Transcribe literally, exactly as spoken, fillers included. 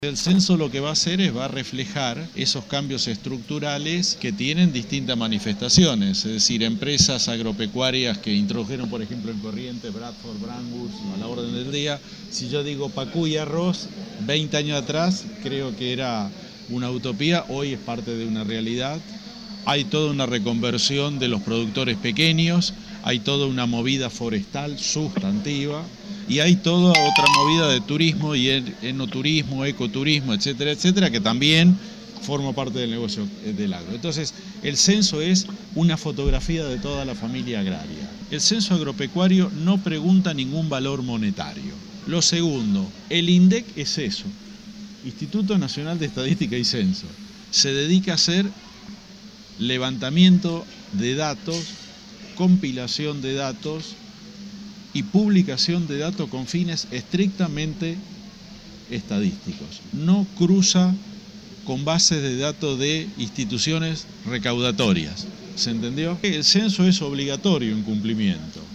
El censo lo que va a hacer es va a reflejar esos cambios estructurales que tienen distintas manifestaciones, es decir, empresas agropecuarias que introdujeron, por ejemplo, en Corrientes, Bradford, Brangus, a la orden del día. Si yo digo Pacú y arroz, veinte años atrás creo que era una utopía, hoy es parte de una realidad. Hay toda una reconversión de los productores pequeños, hay toda una movida forestal sustantiva y hay toda otra movida de turismo y enoturismo, ecoturismo, etcétera, etcétera, que también forma parte del negocio del agro. Entonces, el censo es una fotografía de toda la familia agraria. El censo agropecuario no pregunta ningún valor monetario. Lo segundo, el INDEC es eso, Instituto Nacional de Estadística y Censo. Se dedica a hacer levantamiento de datos, compilación de datos y publicación de datos con fines estrictamente estadísticos. No cruza con bases de datos de instituciones recaudatorias. ¿Se entendió? El censo es obligatorio en cumplimiento.